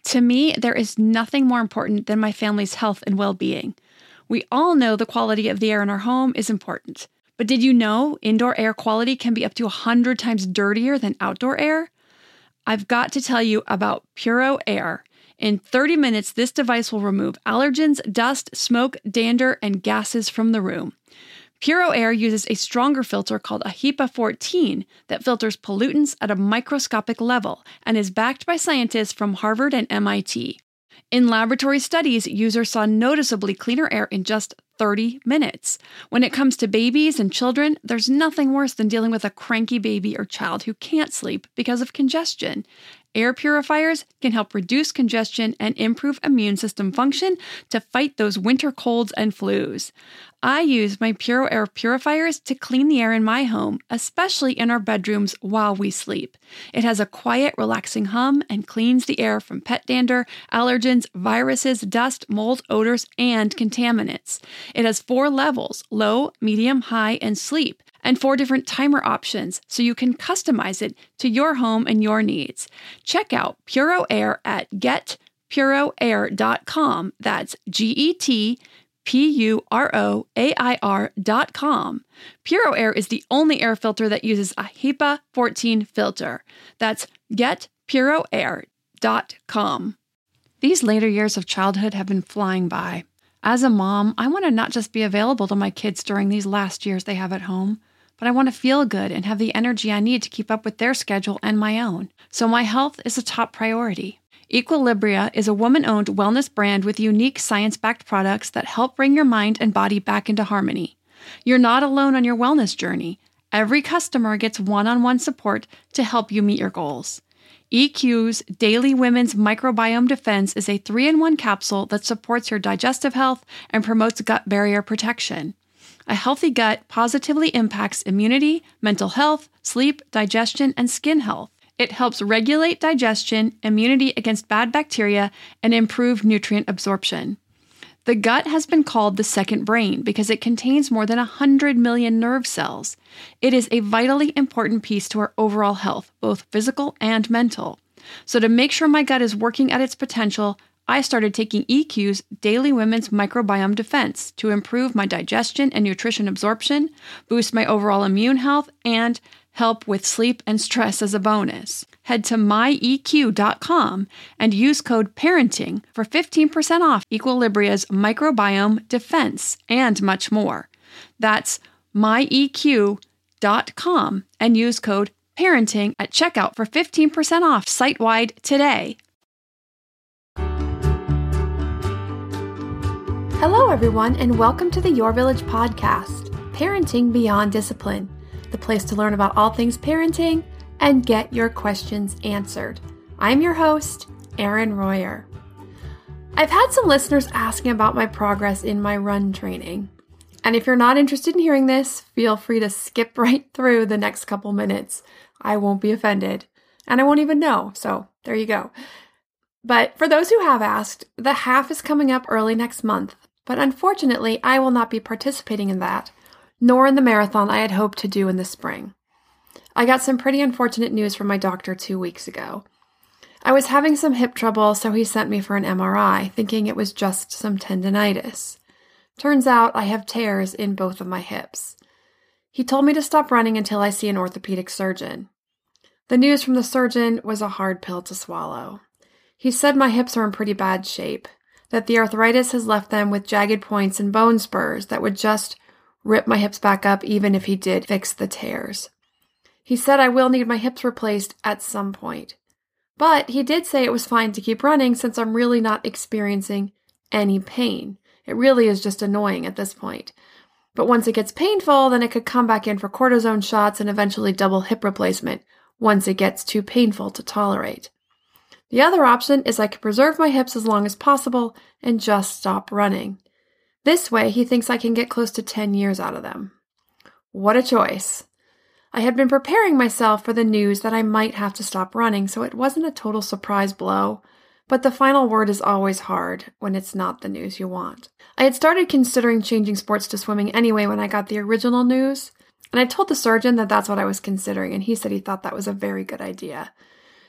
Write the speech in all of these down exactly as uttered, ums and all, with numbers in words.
To me, there is nothing more important than my family's health and well-being. We all know the quality of the air in our home is important. But did you know indoor air quality can be up to one hundred times dirtier than outdoor air? I've got to tell you about Puro Air. In thirty minutes, this device will remove allergens, dust, smoke, dander, and gases from the room. Puro Air uses a stronger filter called a HEPA fourteen that filters pollutants at a microscopic level and is backed by scientists from Harvard and M I T. In laboratory studies, users saw noticeably cleaner air in just thirty minutes. When it comes to babies and children, there's nothing worse than dealing with a cranky baby or child who can't sleep because of congestion. Air purifiers can help reduce congestion and improve immune system function to fight those winter colds and flus. I use my Puro Air purifiers to clean the air in my home, especially in our bedrooms while we sleep. It has a quiet, relaxing hum and cleans the air from pet dander, allergens, viruses, dust, mold, odors, and contaminants. It has four levels: low, medium, high, and sleep, and four different timer options, so you can customize it to your home and your needs. Check out Puro Air at get puro air dot com. That's G E T P U R O A I R dot com. Puro Air is the only air filter that uses a HEPA fourteen filter. That's get puro air dot com. These later years of childhood have been flying by. As a mom, I want to not just be available to my kids during these last years they have at home, but I want to feel good and have the energy I need to keep up with their schedule and my own. So my health is a top priority. Equilibria is a woman-owned wellness brand with unique science-backed products that help bring your mind and body back into harmony. You're not alone on your wellness journey. Every customer gets one-on-one support to help you meet your goals. E Q's Daily Women's Microbiome Defense is a three in one capsule that supports your digestive health and promotes gut barrier protection. A healthy gut positively impacts immunity, mental health, sleep, digestion, and skin health. It helps regulate digestion, immunity against bad bacteria, and improve nutrient absorption. The gut has been called the second brain because it contains more than one hundred million nerve cells. It is a vitally important piece to our overall health, both physical and mental. So to make sure my gut is working at its potential, I started taking E Q's Daily Women's Microbiome Defense to improve my digestion and nutrition absorption, boost my overall immune health, and help with sleep and stress as a bonus. Head to my E Q dot com and use code PARENTING for fifteen percent off Equilibria's Microbiome Defense and much more. That's my E Q dot com and use code PARENTING at checkout for fifteen percent off site-wide today. Hello, everyone, and welcome to the Your Village podcast, Parenting Beyond Discipline, the place to learn about all things parenting and get your questions answered. I'm your host, Erin Royer. I've had some listeners asking about my progress in my run training. And if you're not interested in hearing this, feel free to skip right through the next couple minutes. I won't be offended, and I won't even know, so there you go. But for those who have asked, the half is coming up early next month, but unfortunately, I will not be participating in that, nor in the marathon I had hoped to do in the spring. I got some pretty unfortunate news from my doctor two weeks ago. I was having some hip trouble, so he sent me for an M R I, thinking it was just some tendinitis. Turns out I have tears in both of my hips. He told me to stop running until I see an orthopedic surgeon. The news from the surgeon was a hard pill to swallow. He said my hips are in pretty bad shape, that the arthritis has left them with jagged points and bone spurs that would just rip my hips back up even if he did fix the tears. He said I will need my hips replaced at some point. But he did say it was fine to keep running since I'm really not experiencing any pain. It really is just annoying at this point. But once it gets painful, then it could come back in for cortisone shots and eventually double hip replacement once it gets too painful to tolerate. The other option is I could preserve my hips as long as possible and just stop running. This way, he thinks I can get close to ten years out of them. What a choice. I had been preparing myself for the news that I might have to stop running, so it wasn't a total surprise blow, but the final word is always hard when it's not the news you want. I had started considering changing sports to swimming anyway when I got the original news, and I told the surgeon that that's what I was considering, and he said he thought that was a very good idea.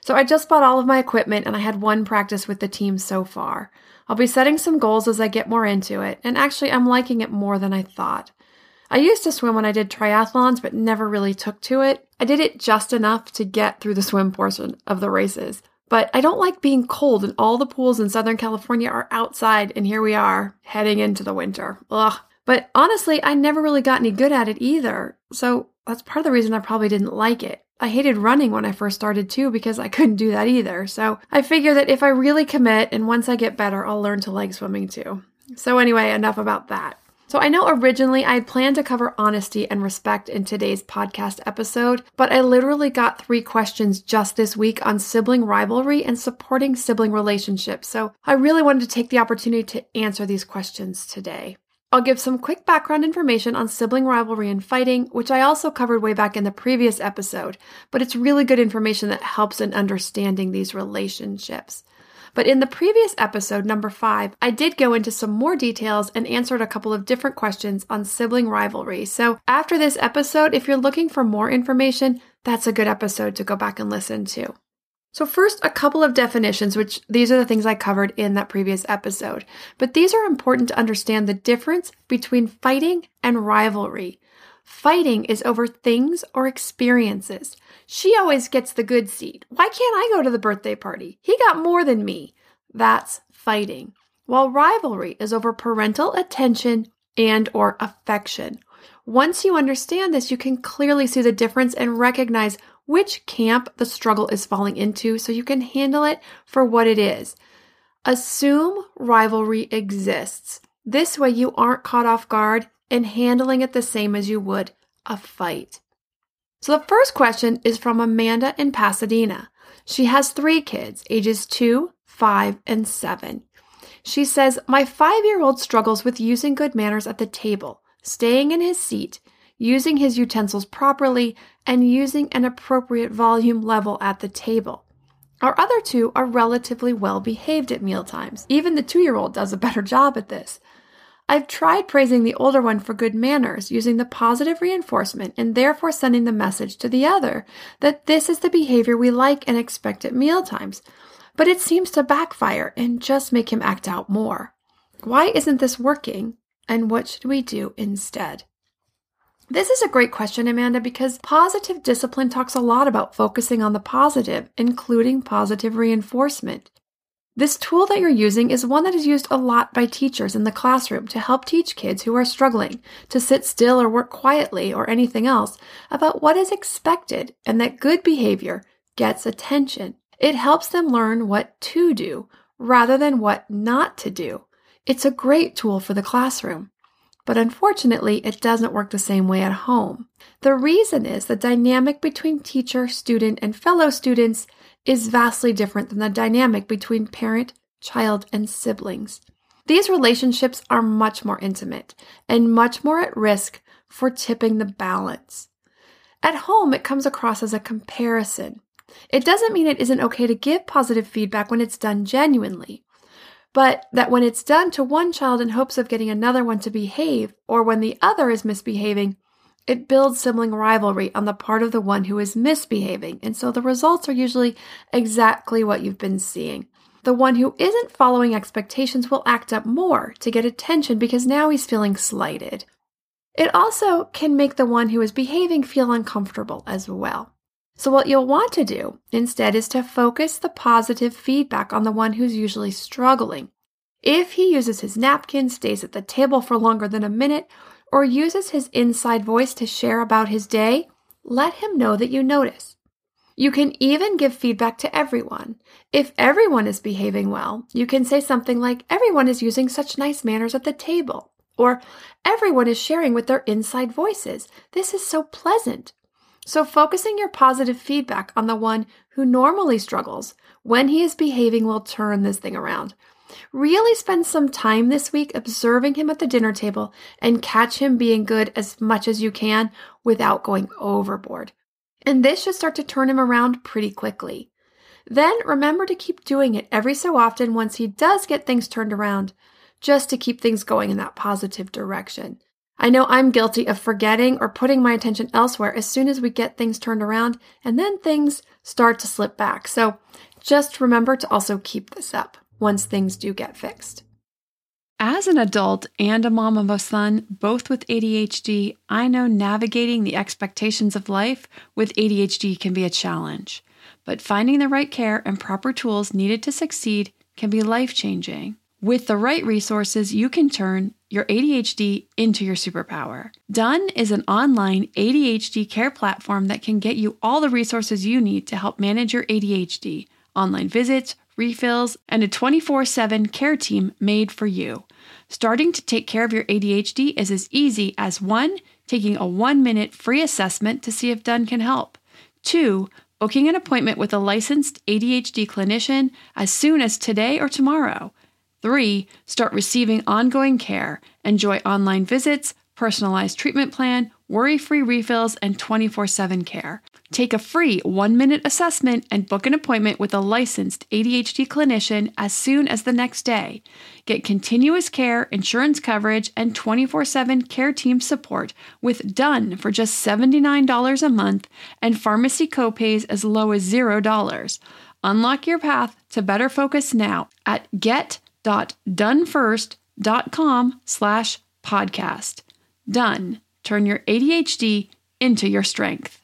So I just bought all of my equipment and I had one practice with the team so far. I'll be setting some goals as I get more into it, and actually I'm liking it more than I thought. I used to swim when I did triathlons, but never really took to it. I did it just enough to get through the swim portion of the races. But I don't like being cold, and all the pools in Southern California are outside, and here we are, heading into the winter. Ugh. But honestly, I never really got any good at it either, so that's part of the reason I probably didn't like it. I hated running when I first started too because I couldn't do that either, so I figure that if I really commit and once I get better, I'll learn to like swimming too. So anyway, enough about that. So I know originally I had planned to cover honesty and respect in today's podcast episode, but I literally got three questions just this week on sibling rivalry and supporting sibling relationships, so I really wanted to take the opportunity to answer these questions today. I'll give some quick background information on sibling rivalry and fighting, which I also covered way back in the previous episode, but it's really good information that helps in understanding these relationships. But in the previous episode, number five, I did go into some more details and answered a couple of different questions on sibling rivalry. So after this episode, if you're looking for more information, that's a good episode to go back and listen to. So first, a couple of definitions, which these are the things I covered in that previous episode. But these are important to understand the difference between fighting and rivalry. Fighting is over things or experiences. She always gets the good seat. Why can't I go to the birthday party? He got more than me. That's fighting. While rivalry is over parental attention and or affection. Once you understand this, you can clearly see the difference and recognize which camp the struggle is falling into so you can handle it for what it is. Assume rivalry exists. This way you aren't caught off guard and handling it the same as you would a fight. So the first question is from Amanda in Pasadena. She has three kids, ages two, five, and seven. She says, my five-year-old struggles with using good manners at the table, staying in his seat, using his utensils properly, and using an appropriate volume level at the table. Our other two are relatively well behaved at mealtimes. Even the two-year-old does a better job at this. I've tried praising the older one for good manners, using the positive reinforcement and therefore sending the message to the other that this is the behavior we like and expect at mealtimes. But it seems to backfire and just make him act out more. Why isn't this working? And what should we do instead? This is a great question, Amanda, because positive discipline talks a lot about focusing on the positive, including positive reinforcement. This tool that you're using is one that is used a lot by teachers in the classroom to help teach kids who are struggling to sit still or work quietly or anything else about what is expected and that good behavior gets attention. It helps them learn what to do rather than what not to do. It's a great tool for the classroom. But unfortunately, it doesn't work the same way at home. The reason is the dynamic between teacher, student, and fellow students is vastly different than the dynamic between parent, child, and siblings. These relationships are much more intimate and much more at risk for tipping the balance. At home, it comes across as a comparison. It doesn't mean it isn't okay to give positive feedback when it's done genuinely. But that when it's done to one child in hopes of getting another one to behave, or when the other is misbehaving, it builds sibling rivalry on the part of the one who is misbehaving, and so the results are usually exactly what you've been seeing. The one who isn't following expectations will act up more to get attention because now he's feeling slighted. It also can make the one who is behaving feel uncomfortable as well. So what you'll want to do instead is to focus the positive feedback on the one who's usually struggling. If he uses his napkin, stays at the table for longer than a minute, or uses his inside voice to share about his day, let him know that you notice. You can even give feedback to everyone. If everyone is behaving well, you can say something like, everyone is using such nice manners at the table, or everyone is sharing with their inside voices. This is so pleasant. So focusing your positive feedback on the one who normally struggles when he is behaving will turn this thing around. Really spend some time this week observing him at the dinner table and catch him being good as much as you can without going overboard. And this should start to turn him around pretty quickly. Then remember to keep doing it every so often once he does get things turned around, just to keep things going in that positive direction. I know I'm guilty of forgetting or putting my attention elsewhere as soon as we get things turned around, and then things start to slip back. So just remember to also keep this up once things do get fixed. As an adult and a mom of a son, both with A D H D, I know navigating the expectations of life with A D H D can be a challenge. But finding the right care and proper tools needed to succeed can be life-changing. With the right resources, you can turn your A D H D into your superpower. Done is an online A D H D care platform that can get you all the resources you need to help manage your A D H D, online visits, refills, and a twenty-four seven care team made for you. Starting to take care of your A D H D is as easy as one, taking a one-minute free assessment to see if Done can help. Two, booking an appointment with a licensed A D H D clinician as soon as today or tomorrow. Three, start receiving ongoing care. Enjoy online visits, personalized treatment plan, worry-free refills, and twenty-four seven care. Take a free one-minute assessment and book an appointment with a licensed A D H D clinician as soon as the next day. Get continuous care, insurance coverage, and twenty-four seven care team support with Done for just seventy-nine dollars a month and pharmacy copays as low as zero dollars. Unlock your path to better focus now at get.donefirst.com slash podcast. Done. Turn your A D H D into your strength.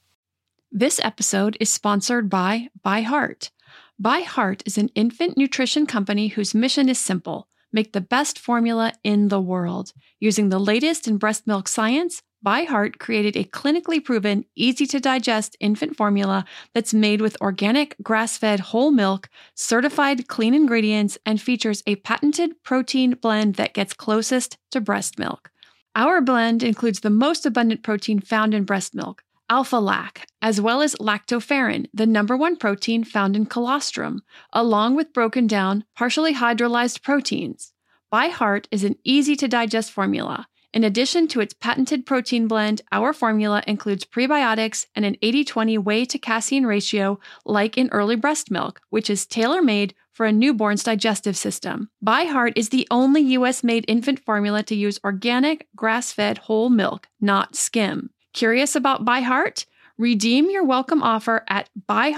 This episode is sponsored by ByHeart. ByHeart is an infant nutrition company whose mission is simple: make the best formula in the world. Using the latest in breast milk science, ByHeart created a clinically proven, easy-to-digest infant formula that's made with organic, grass-fed whole milk, certified clean ingredients, and features a patented protein blend that gets closest to breast milk. Our blend includes the most abundant protein found in breast milk, alpha-lac, as well as lactoferrin, the number one protein found in colostrum, along with broken down, partially hydrolyzed proteins. ByHeart is an easy-to-digest formula. In addition to its patented protein blend, our formula includes prebiotics and an eighty twenty whey to casein ratio like in early breast milk, which is tailor-made for a newborn's digestive system. ByHeart is the only U S-made infant formula to use organic, grass-fed whole milk, not skim. Curious about ByHeart? Redeem your welcome offer at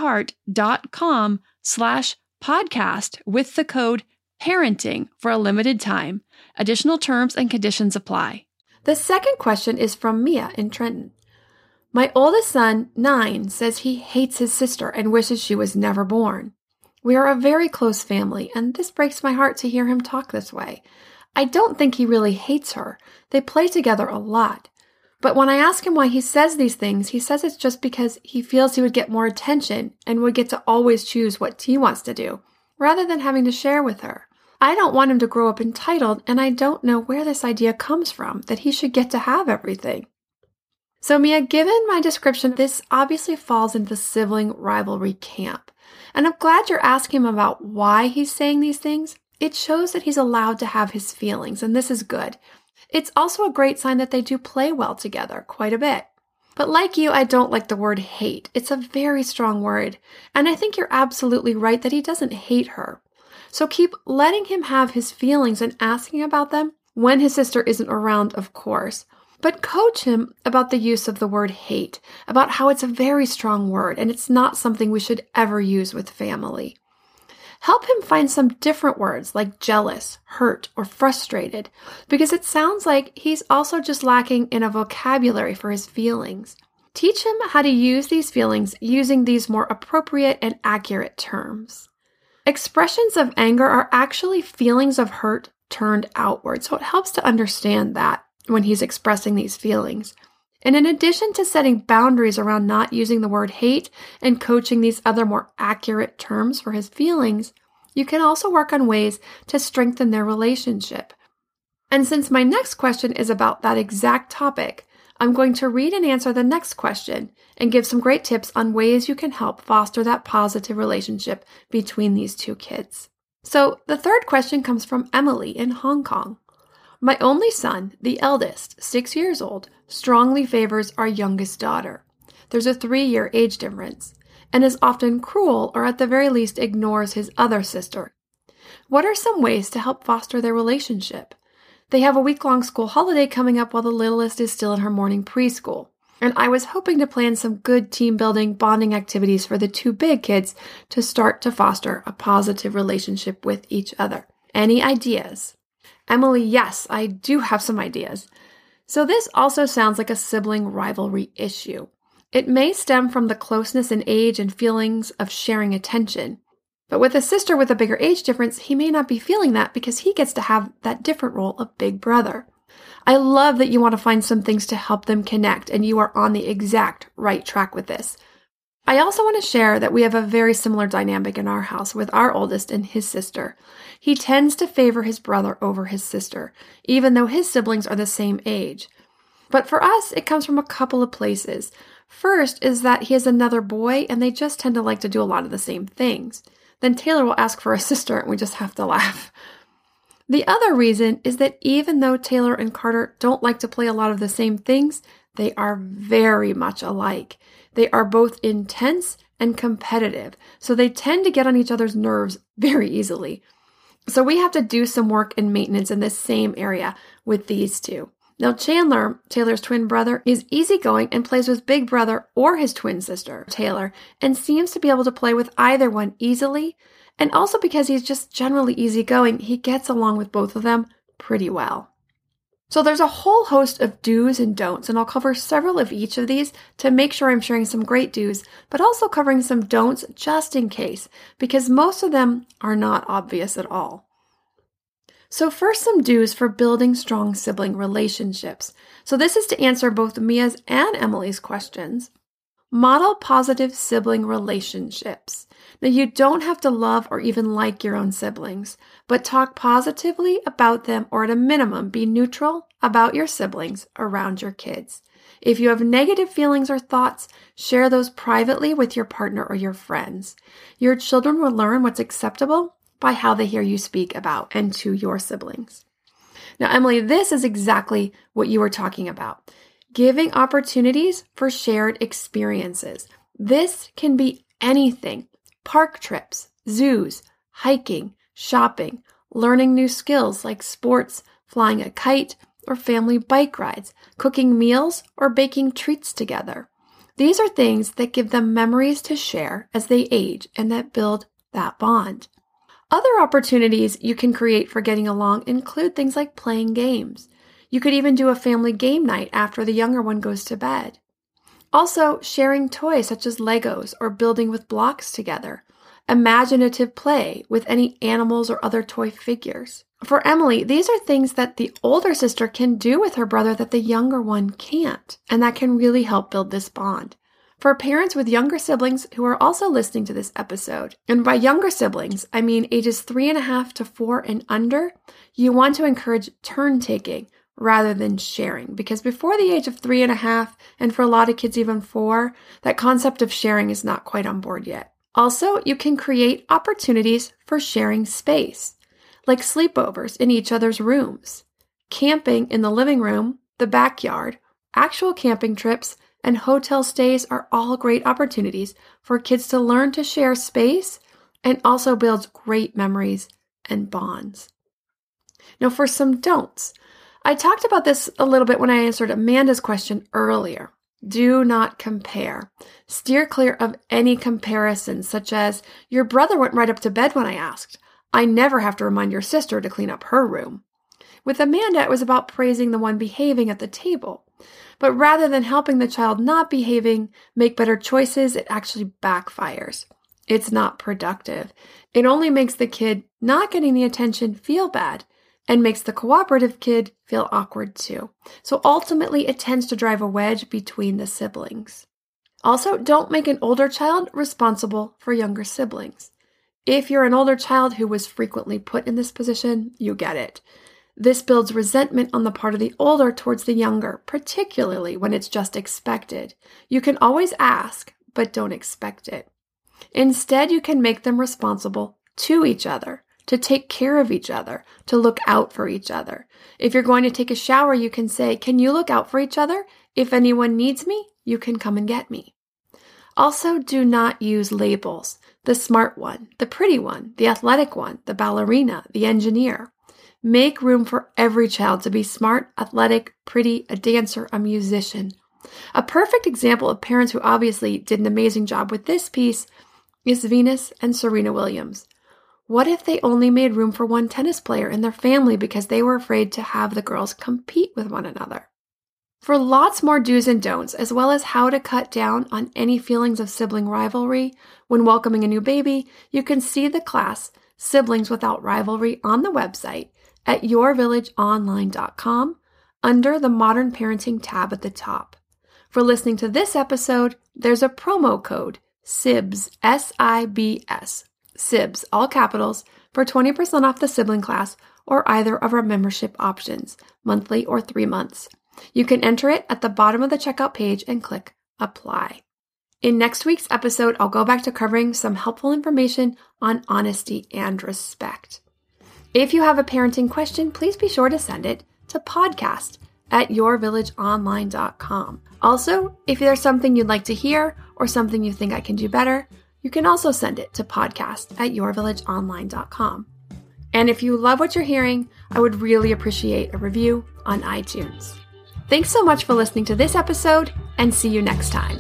byheart.com slash podcast with the code parenting for a limited time. Additional terms and conditions apply. The second question is from Mia in Trenton. My oldest son, nine, says he hates his sister and wishes she was never born. We are a very close family, and this breaks my heart to hear him talk this way. I don't think he really hates her. They play together a lot. But when I ask him why he says these things, he says it's just because he feels he would get more attention and would get to always choose what he wants to do, rather than having to share with her. I don't want him to grow up entitled, and I don't know where this idea comes from, that he should get to have everything. So Mia, given my description, this obviously falls into the sibling rivalry camp. And I'm glad you're asking him about why he's saying these things. It shows that he's allowed to have his feelings, and this is good. It's also a great sign that they do play well together, quite a bit. But like you, I don't like the word hate. It's a very strong word, and I think you're absolutely right that he doesn't hate her. So keep letting him have his feelings and asking about them when his sister isn't around, of course. But coach him about the use of the word hate, about how it's a very strong word and it's not something we should ever use with family. Help him find some different words like jealous, hurt, or frustrated, because it sounds like he's also just lacking in a vocabulary for his feelings. Teach him how to use these feelings using these more appropriate and accurate terms. Expressions of anger are actually feelings of hurt turned outward, so it helps to understand that when he's expressing these feelings. And in addition to setting boundaries around not using the word hate and coaching these other more accurate terms for his feelings, you can also work on ways to strengthen their relationship. And since my next question is about that exact topic, I'm going to read and answer the next question and give some great tips on ways you can help foster that positive relationship between these two kids. So the third question comes from Emily in Hong Kong. My only son, the eldest, six years old, strongly favors our youngest daughter. There's a three-year age difference, and is often cruel or at the very least ignores his other sister. What are some ways to help foster their relationship? They have a week-long school holiday coming up while the littlest is still in her morning preschool. And I was hoping to plan some good team-building, bonding activities for the two big kids to start to foster a positive relationship with each other. Any ideas? Emily, yes, I do have some ideas. So this also sounds like a sibling rivalry issue. It may stem from the closeness in age and feelings of sharing attention. But with a sister with a bigger age difference, he may not be feeling that because he gets to have that different role of big brother. I love that you want to find some things to help them connect, and you are on the exact right track with this. I also want to share that we have a very similar dynamic in our house with our oldest and his sister. He tends to favor his brother over his sister, even though his siblings are the same age. But for us, it comes from a couple of places. First is that he has another boy, and they just tend to like to do a lot of the same things. Then Taylor will ask for a sister, and we just have to laugh. The other reason is that even though Taylor and Carter don't like to play a lot of the same things, they are very much alike. They are both intense and competitive, so they tend to get on each other's nerves very easily. So we have to do some work and maintenance in this same area with these two. Now Chandler, Taylor's twin brother, is easygoing and plays with big brother or his twin sister, Taylor, and seems to be able to play with either one easily. And also because he's just generally easygoing, he gets along with both of them pretty well. So there's a whole host of do's and don'ts, and I'll cover several of each of these to make sure I'm sharing some great do's, but also covering some don'ts just in case, because most of them are not obvious at all. So first, some do's for building strong sibling relationships. So this is to answer both Mia's and Emily's questions. Model positive sibling relationships. Now, you don't have to love or even like your own siblings, but talk positively about them, or at a minimum, be neutral about your siblings around your kids. If you have negative feelings or thoughts, share those privately with your partner or your friends. Your children will learn what's acceptable by how they hear you speak about and to your siblings. Now, Emily, this is exactly what you were talking about. Giving opportunities for shared experiences. This can be anything. Park trips, zoos, hiking, shopping, learning new skills like sports, flying a kite, or family bike rides, cooking meals, or baking treats together. These are things that give them memories to share as they age and that build that bond. Other opportunities you can create for getting along include things like playing games. You could even do a family game night after the younger one goes to bed. Also, sharing toys such as Legos or building with blocks together. Imaginative play with any animals or other toy figures. For Emily, these are things that the older sister can do with her brother that the younger one can't, and that can really help build this bond. For parents with younger siblings who are also listening to this episode, and by younger siblings, I mean ages three and a half to four and under, you want to encourage turn-taking rather than sharing, because before the age of three and a half, and for a lot of kids even four, that concept of sharing is not quite on board yet. Also, you can create opportunities for sharing space, like sleepovers in each other's rooms, camping in the living room, the backyard, actual camping trips, and hotel stays are all great opportunities for kids to learn to share space and also builds great memories and bonds. Now for some don'ts. I talked about this a little bit when I answered Amanda's question earlier. Do not compare. Steer clear of any comparisons, such as, your brother went right up to bed when I asked. I never have to remind your sister to clean up her room. With Amanda, it was about praising the one behaving at the table. But rather than helping the child not behaving make better choices, it actually backfires. It's not productive. It only makes the kid not getting the attention feel bad and makes the cooperative kid feel awkward too. So ultimately, it tends to drive a wedge between the siblings. Also, don't make an older child responsible for younger siblings. If you're an older child who was frequently put in this position, you get it. This builds resentment on the part of the older towards the younger, particularly when it's just expected. You can always ask, but don't expect it. Instead, you can make them responsible to each other, to take care of each other, to look out for each other. If you're going to take a shower, you can say, can you look out for each other? If anyone needs me, you can come and get me. Also, do not use labels. The smart one, the pretty one, the athletic one, the ballerina, the engineer. Make room for every child to be smart, athletic, pretty, a dancer, a musician. A perfect example of parents who obviously did an amazing job with this piece is Venus and Serena Williams. What if they only made room for one tennis player in their family because they were afraid to have the girls compete with one another? For lots more do's and don'ts, as well as how to cut down on any feelings of sibling rivalry when welcoming a new baby, you can see the class, Siblings Without Rivalry, on the website at your village online dot com under the Modern Parenting tab at the top. For listening to this episode, there's a promo code, S I B S, S I B S, S I B S, all capitals, for twenty percent off the sibling class or either of our membership options, monthly or three months. You can enter it at the bottom of the checkout page and click Apply. In next week's episode, I'll go back to covering some helpful information on honesty and respect. If you have a parenting question, please be sure to send it to podcast at your village online dot com. Also, if there's something you'd like to hear or something you think I can do better, you can also send it to podcast at your village online dot com. And if you love what you're hearing, I would really appreciate a review on iTunes. Thanks so much for listening to this episode, and see you next time.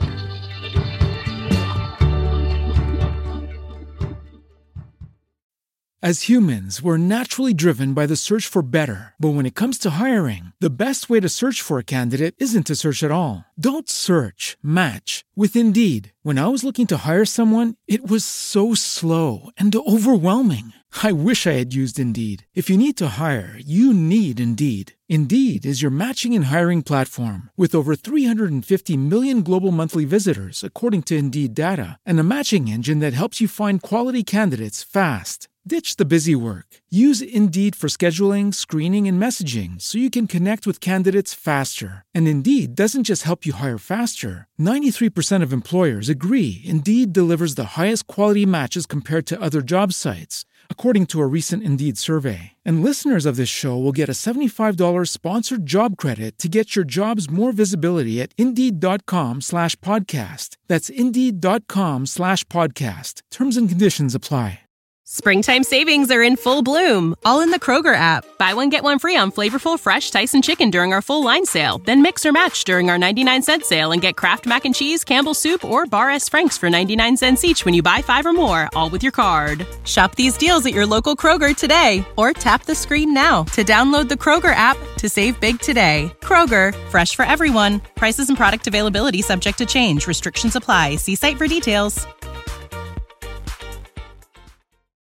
As humans, we're naturally driven by the search for better. But when it comes to hiring, the best way to search for a candidate isn't to search at all. Don't search, match with Indeed. When I was looking to hire someone, it was so slow and overwhelming. I wish I had used Indeed. If you need to hire, you need Indeed. Indeed is your matching and hiring platform with over three hundred fifty million global monthly visitors, according to Indeed data, and a matching engine that helps you find quality candidates fast. Ditch the busy work. Use Indeed for scheduling, screening, and messaging so you can connect with candidates faster. And Indeed doesn't just help you hire faster. ninety-three percent of employers agree Indeed delivers the highest quality matches compared to other job sites, according to a recent Indeed survey. And listeners of this show will get a seventy-five dollars sponsored job credit to get your jobs more visibility at Indeed.com slash podcast. That's Indeed.com slash podcast. Terms and conditions apply. Springtime savings are in full bloom, all in the Kroger app. Buy one, get one free on flavorful, fresh Tyson chicken during our full line sale. Then mix or match during our ninety-nine cent sale and get Kraft Mac and Cheese, Campbell's Soup, or Bar S. Frank's for ninety-nine cents each when you buy five or more, all with your card. Shop these deals at your local Kroger today, or tap the screen now to download the Kroger app to save big today. Kroger, fresh for everyone. Prices and product availability subject to change. Restrictions apply. See site for details.